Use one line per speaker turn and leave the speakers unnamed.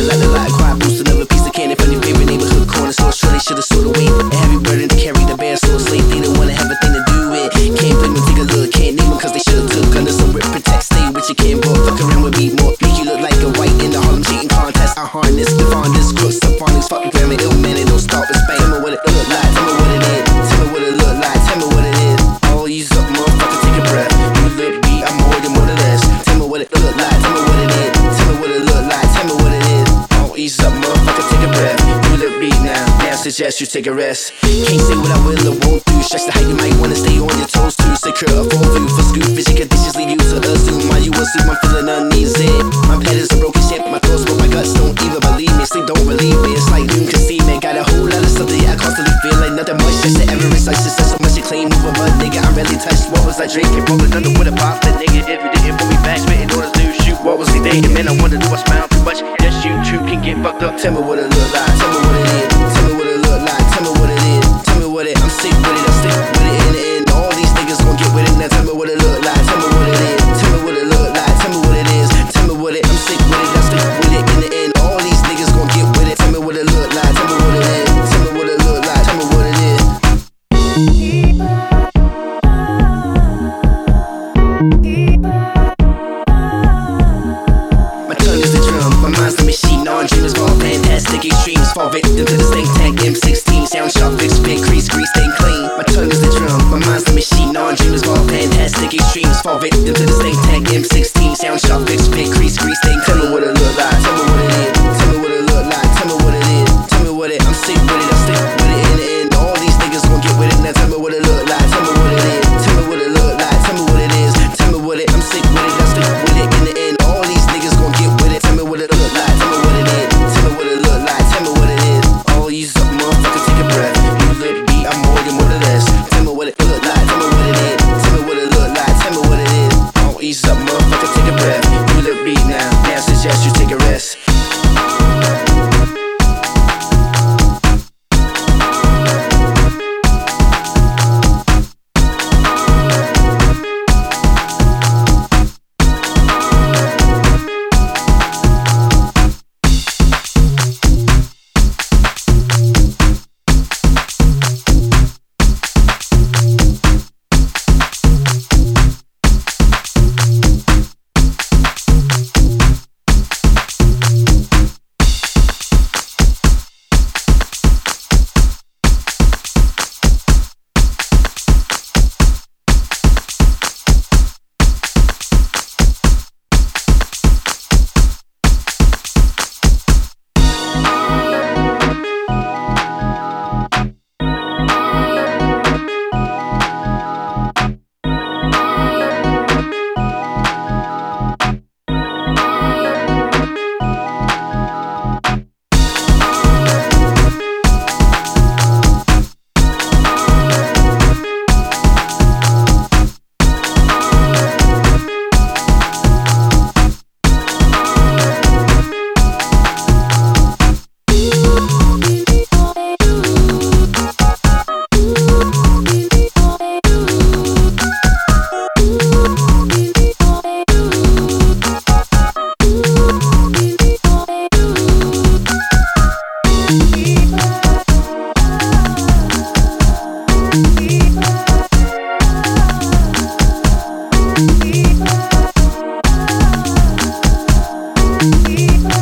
like the light, quiet boost, another piece of candy from your favorite neighborhood corner store. Sure they should've sorta weight, a heavy burden to carry, the bear so slave. They don't wanna have a thing to do with. Can't blame them, take a look, can't name them, cause they should've took under some rip, protect, stay with your can, boy. Fuck around with me more, make you look like a white in the Harlem cheating contest. I harness, define this, crooks, up on these fucking grammar, ill man, it don't stop with Spain. Tell me what it look like, tell me what it is, tell me what it look like, tell me what it is. All ease up, motherfucker, take a breath. You look beat, I'm more than less. Tell me what it look like, tell me what it is, tell me what it look like, tell me what it is. All ease up, motherfucker, take a breath. You look beat now suggest you take a rest. Can't say what I will or won't do. Stretch the height, you might wanna stay on your toes too. Secure a full view for scoop fishing conditions lead you to assume. While you assume I'm feeling uneasy. My pet is a broken ship, my thoughts but my guts don't even believe me. Sleep don't relieve me, it's like you can see me. Got a whole lot of something I constantly feel like nothing much. Just the Everest, like success so much you claim. Move a butt, nigga, I rarely touched. What was I drinking? Rolling under with a pop, that nigga. If you didn't put me back, spitting orders to shoot. What was he thinking? Man, I wonder, do I smile too much? Yes, you too can get fucked up. Tell me what it look like, tell me what it is. Tell me what it look like, tell me what it is. Tell me what it, I'm sick with it, I'm sick with it in the end. All these niggas gon' get with it. Now tell me what it look like, tell me what it is. Tell me what it look like, tell me what it is. Tell me what it, I'm sick with it, I'm sick with it in the end. All these niggas gon' get with it. Tell me what it look like, tell me what it is. Tell me what it look like, tell me what it is. My tongue is the drum, my mind's the machine. All dreamers fall fantastic extremes. Fall victim to the stink tank M16. Sound sharp, fix, fit, crease, grease, stay clean. My tongue is the drum, my mind's the machine. All dreamers fall fantastic extremes. Fall victim to the stink tank M16. Sound sharp, fix, fit, crease, grease, stay clean. Tell me what it look like, tell me what it is. Tell me what it look like, tell me what it is. Tell me what it, I'm sick with it, I'm sick with it in the end. All these niggas gon' get with it. Now tell me what it look like, tell me what it is. Tell me what it look like, tell me what it is. Tell me what it, I'm sick with it, I'm sick with it in the end. All these niggas gon' get with it. Tell me what it look like, tell me what it is. Tell me what it look like, tell me what it is. All these up, motherfucker, take a breath. You look beat, I'm more than less. Tell me what it look like, tell me what it is. Tell me what it look like, tell me what it is. All ease up, motherfucker, take a breath. You look beat now suggest you take a rest.
Keep